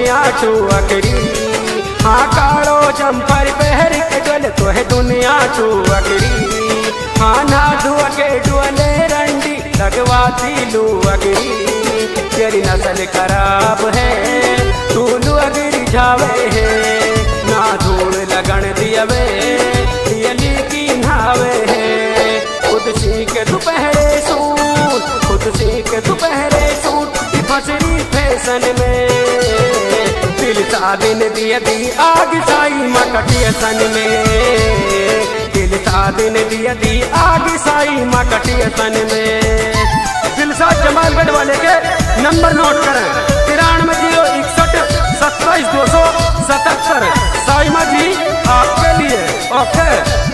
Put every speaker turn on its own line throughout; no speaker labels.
दुनिया टू अकड़ी। हाँ कालो जम्पर पहर के डोल तो है दुनिया टू अकड़ी। हाँ ना धुआ के डोले रंडी लगवाती लू अगरी। तेरी नस्ल खराब है तू लू अगरी जावे है। ना धूल लगन दियवे दियली की नावे है। खुद सीख दोपहरे सूट खुद सीख दोपहरे सूट फसरी फैशन में। दिल साबिन दिया दी आग साई मकटिया सन में। दिल साबिन दिया दी आग साई मकटिया सन में। दिलसाद जमालगढ़ वाले के नंबर नोट करें 93 061 27 277। साइमा जी आपके लिए ओके।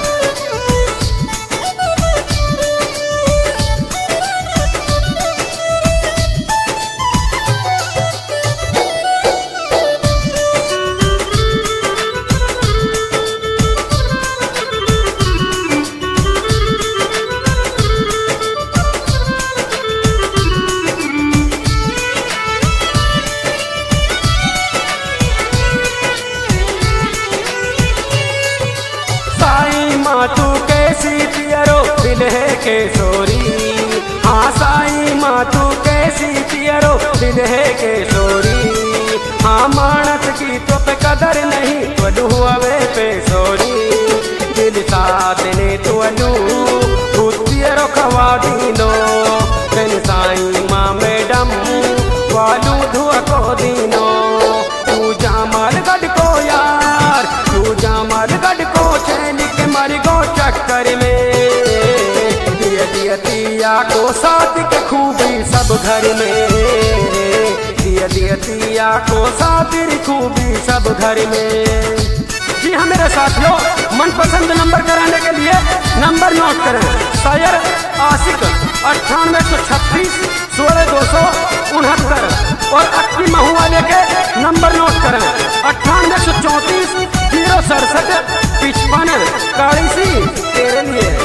तू कैसी पियरो दिल है केसोरी। हाँ साई माँ तू कैसी पियरो दिल है केसोरी। हाँ मानस की तो पे कदर नहीं तो हुए पे सोरी। दिल साथ ने तो अलू पियरो खवा दीनो। तेन साई माँ मैडम वालू धुआ को दीनो। तू जामलगढ़ को यार तू जामलगढ़ को चैन के मर गो चक्कर में। दिया दिया दिया को साथ के खूबी सब घर में। दिया दिया दिया को साथ खूबी सब घर में। जी हाँ मेरे साथियों मनपसंद नंबर कराने के लिए नंबर नोट करें। शायर आशिक 98 136 16 269। और अक्की महू वाले के नंबर नोट करें 98 134 067 55 कालीसी तेरे लिए।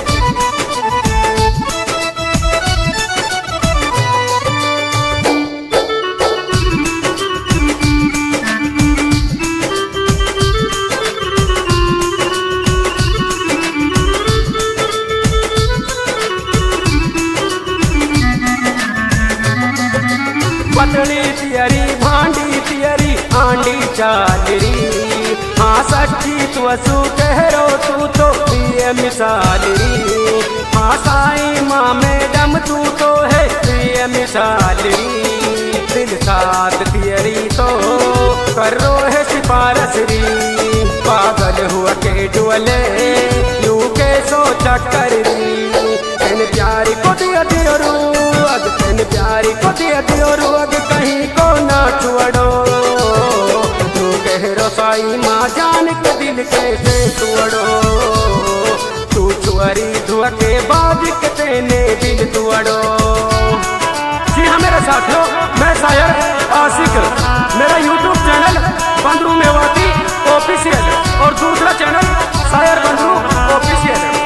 पतली तियरी भांडी तियरी आंडी चालरी। हाँ सच्ची तू असू कहरो तू तो प्रिय मिसालरी। हाँ साई माँ मैडम तू तो है प्रिय मिसालरी। दिल साथ तियरी तो करो है सिफारसरी। पागल हुआ के डुअले यू के सो चक्कर री। तेन प्यारी को दिया दियो रूग तेन प्यारी को दिया दियो रूग कहीं को ना छुड़ो। तू कहरो साई माँ जान के दिल कैसे तोड़ो। तू छुअरी धुआ के बाज के तेने दिल तोड़ो। जी हाँ मेरे साथियों मैं शायर आशिक। मेरा YouTube channel Bandru Mewati official और दूसरा चैनल शायर बंदरू ऑफिशियल है।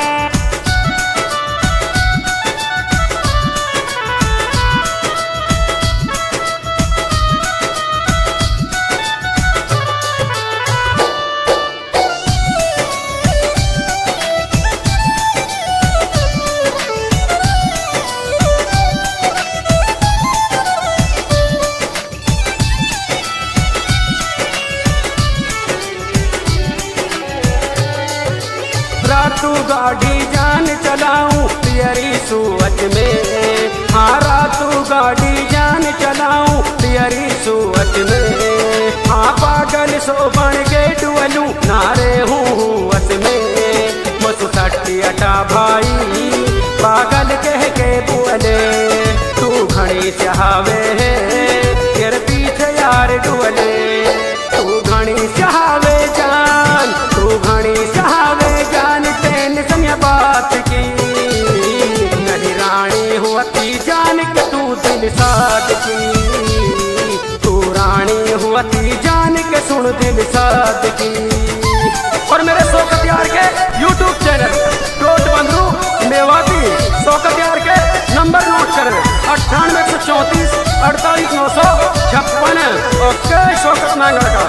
रातू गाड़ी जान चलाऊं तियरी सूअत में। हाँ रातू गाड़ी जान चलाऊं तियरी सूअत में। हाँ पागल सो बन के डुअलू नारे हूँ वस में। मसु सट्टी अटा भाई पागल कह के बुअले। तू घड़ी चाहवे है तेरे पीछे यार डुअले। तू घड़ी चाहवे जान तू घड़ी चाहवे जान तेन सन्या बात की। नदी रानी हुआती जान के तू दिल साथ की। तू रानी हुआती जान के सुन दिल साथ की। और मेरे शौकत यार के YouTube चैनल टोट बंदरू मेवाती शौकत यार के नंबर नोट करें 98 134 48 956। ओके शौकत सुना लड़का।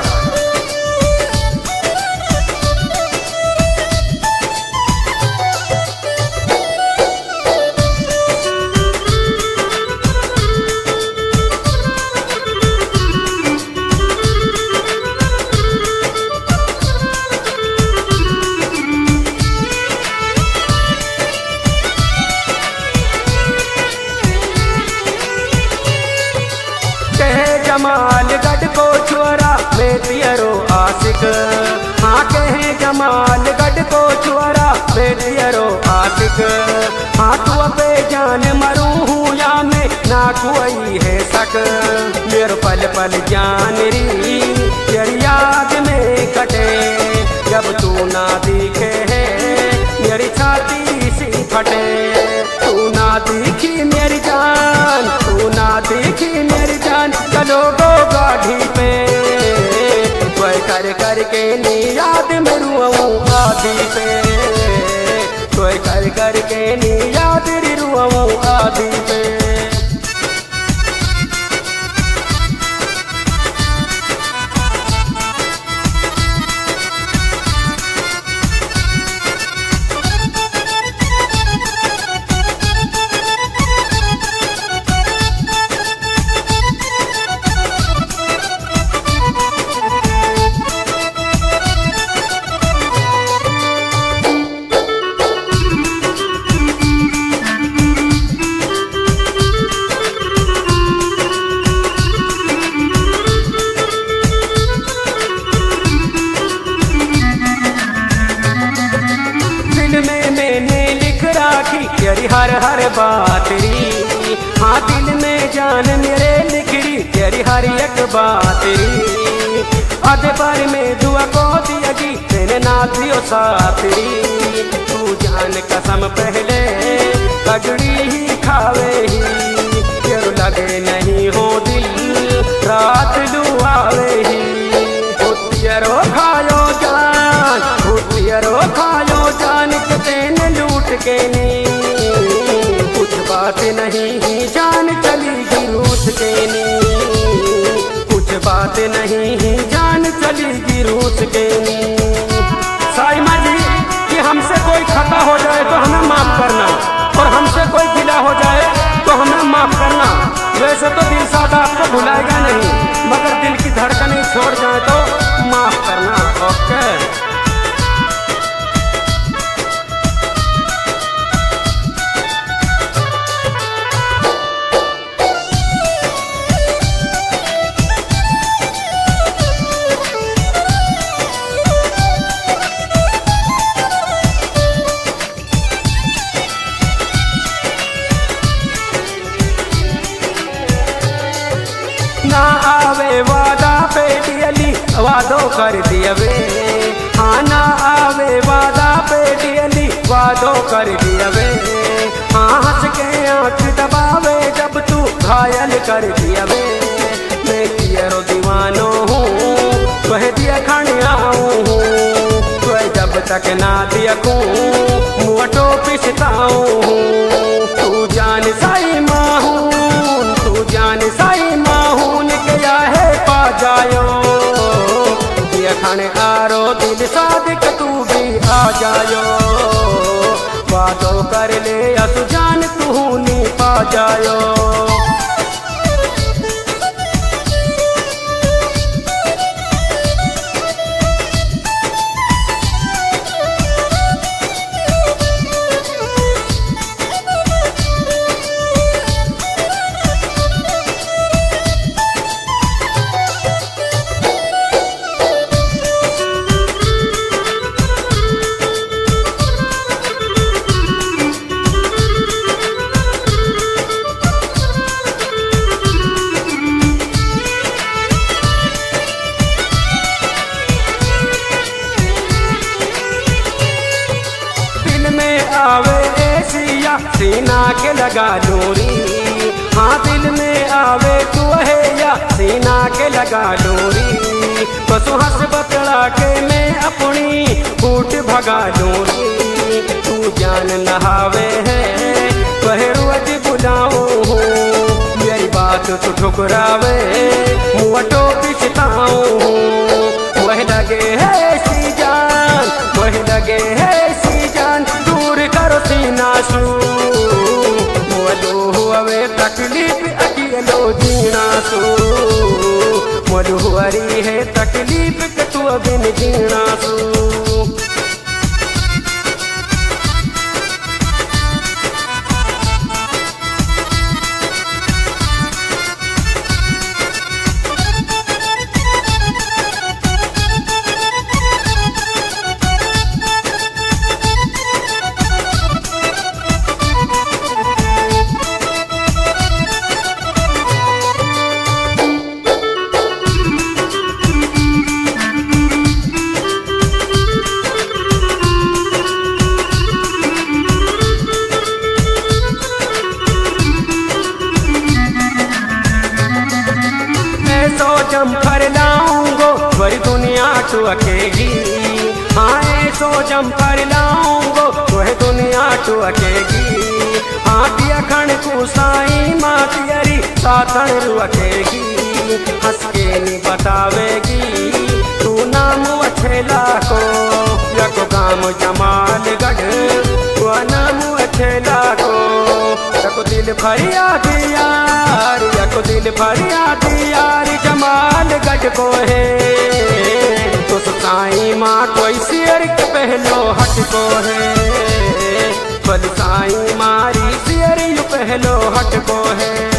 जमालगढ़ को छुअरा में पियरो आशिक, हाँ कहे जमालगढ़ को छुअरा में पियरो आशिक। हाँ तू पे जान मरू हूँ या मैं ना कोई है शक। मेरे पल पल जान री तेरी याद में कटे, जब तू ना दिखे है मेरी छाती सी फटे। तू ना दिखी मेरी जान, तू ना दिखी मेरी जान, चलो गो गाड़ी पे कोई कर करके नी याद में रुआऊं आदि पे। कोई कर करके नी याद री रुआऊं आदि पे। तेरी हर हर बात री, हाँ दिल में जान मेरे लिख री तेरी हर एक बात री। आधे बार में दुआ को दियगी तेरे नाथियो साथ री। तू जान कसम पहले पगड़ी ही खावे ही, तेरू लगे नहीं हो दिल रात लुआवे ही। हुतियरो खायो जान, हुतियरो खायो जान के तेने लूट के नी। कुछ बात नहीं जान चली रूठ के नी, कुछ बात नहीं जान चली रूठ के नी। साई माँ जी कि हमसे कोई खता हो जाए तो हमें माफ करना, और हमसे कोई गिला हो जाए तो हमें माफ करना। वैसे तो दिल सादा आपको भुलाएगा नहीं, मगर दिल की धड़कनें छोड़ जाए तो माफ करना। ओके ना आवे वादा पे दियली वादो कर दियवे, हाँ ना आवे वादा पे दियली वादो कर दियवे। हाँ हंस के आँख दबावे जब तू घायल कर दियवे। मैं तेरो दीवानो हूँ तुहे दिया खाने आऊँ हूँ, तुहे जब तक ना दियकूँ मुँहटो पिछताऊँ हूँ। तू जान साई माँ हूँ, तू जान साई माँ हूँ निकया है पा जायो। दिया खाने आरो दिल सादिक तू भी आ जायो। वादो कर ले असु जान तू नी पा जायो। आवे एसिया सीना के लगा डोरी, हाँ दिल में आवे तू है या सीना के लगा डोरी। पशु हंस बतड़ा के मैं अपनी फूट भगा डोरी। तू जान नहावे है वह रोज बुलाऊं हूँ, मेरी बात तू ठुकरावे मुँह तो पिछताऊं। वरी है तकलीफ के तू बिन जीना सू। जम्फर लाऊंगो वरी दुनिया टुकेगी। हाँ ऐसो जम्फर लाऊंगो वह दुनिया टुकेगी। हाँ दिया खण को साई माँ तियरी साथन रुकेगी। हंस के नी बतावेगी तू नाम अछेला को यको गाम जमालगढ़ वह नाम अछेला को। यको दिल फरियाद यार यको दिल फरियाद यार जमालगढ़ को है। तो साई माँ कोई शेर के पहलो हट को है। बल साई मारी शेर यू पहलो हट को है।